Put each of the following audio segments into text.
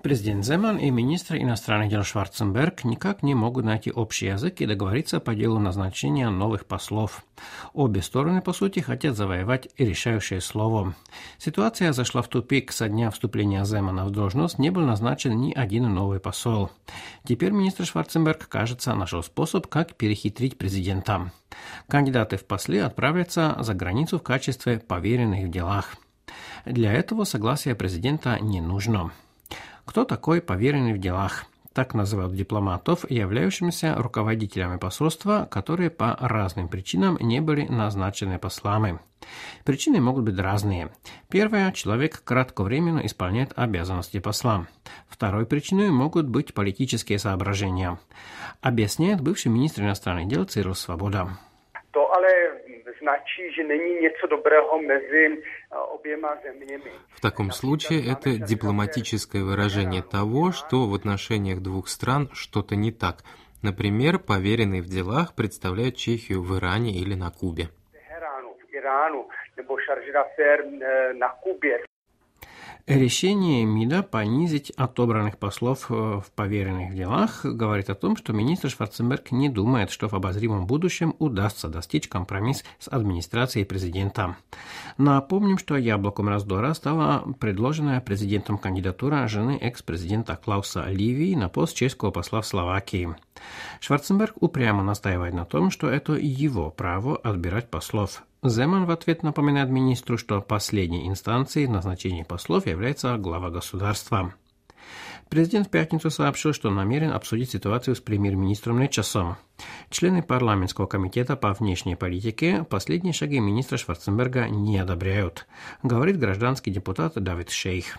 Президент Земан и министр иностранных дел Шварценберг никак не могут найти общий язык и договориться по делу назначения новых послов. Обе стороны, по сути, хотят завоевать решающее слово. Ситуация зашла в тупик. Со дня вступления Земана в должность не был назначен ни один новый посол. Теперь министр Шварценберг, кажется, нашел способ, как перехитрить президента. Кандидаты в послы отправятся за границу в качестве поверенных в делах. Для этого согласия президента не нужно. Кто такой поверенный в делах? Так называют дипломатов, являющимися руководителями посольства, которые по разным причинам не были назначены послами. Причины могут быть разные. Первая – человек кратковременно исполняет обязанности посла. Второй причиной могут быть политические соображения. Объясняет бывший министр иностранных дел Cyril Svoboda. В таком случае это дипломатическое выражение того, что в отношениях двух стран что-то не так. Например, поверенный в делах представляет Чехию в Иране или на Кубе. Решение МИДа понизить отобранных послов в поверенных делах говорит о том, что министр Шварценберг не думает, что в обозримом будущем удастся достичь компромисс с администрацией президента. Напомним, что яблоком раздора стала предложенная президентом кандидатура жены экс-президента Клауса Ливии на пост чешского посла в Словакии. Шварценберг упрямо настаивает на том, что это его право отбирать послов. Земан в ответ напоминает министру, что последней инстанцией в назначении послов является глава государства. Президент в пятницу сообщил, что намерен обсудить ситуацию с премьер-министром Нечасом. Члены парламентского комитета по внешней политике последние шаги министра Шварценберга не одобряют, говорит гражданский депутат Давид Шейх.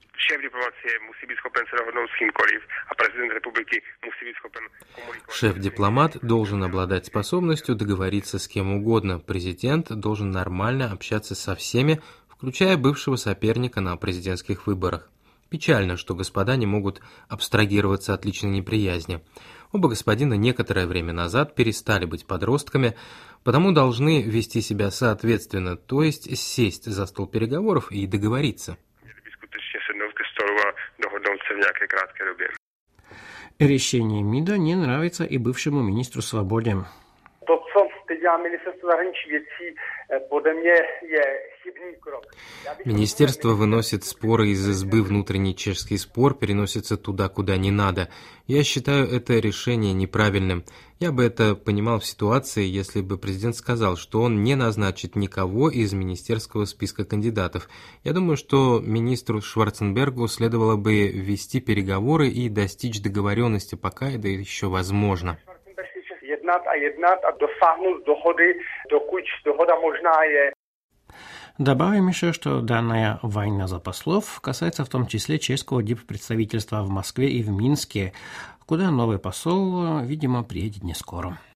Шеф-дипломат должен обладать способностью договориться с кем угодно. Президент должен нормально общаться со всеми, включая бывшего соперника на президентских выборах. Печально, что господа не могут абстрагироваться от личной неприязни. Оба господина некоторое время назад перестали быть подростками, потому должны вести себя соответственно, то есть сесть за стол переговоров и договориться. Решение МИДа не нравится и бывшему министру Свободе. Министерство выносит споры из избы, внутренний чешский спор переносится туда, куда не надо. Я считаю это решение неправильным. Я бы это понимал в ситуации, если бы президент сказал, что он не назначит никого из министерского списка кандидатов. Я думаю, что министру Шварценбергу следовало бы вести переговоры и достичь договоренности, пока это еще возможно. Добавим еще, что данная война за послов касается в том числе чешского диппредставительства в Москве и в Минске, куда новый посол, видимо, приедет не скоро.